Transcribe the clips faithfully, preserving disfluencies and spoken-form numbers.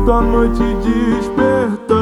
da noite despertar.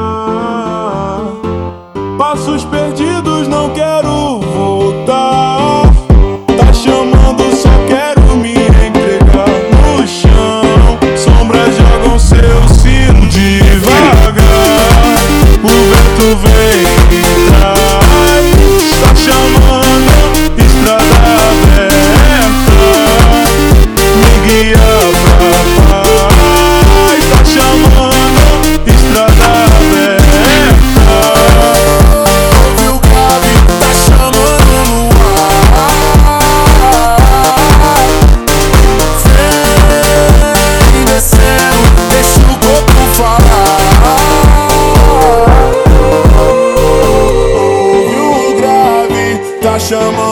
Passos perdidos, não quero voltar. Tá chamando, só quero me entregar. No chão, sombras jogam seu sino devagar. O vento vem e traz. Tá chamando, estrada aberta. Me guia pra paz. Tá chamando, estrada aberta. Ouve o grave, tá chamando no ar. Vem descendo, deixa o corpo falar. Ouve o grave, tá chamando.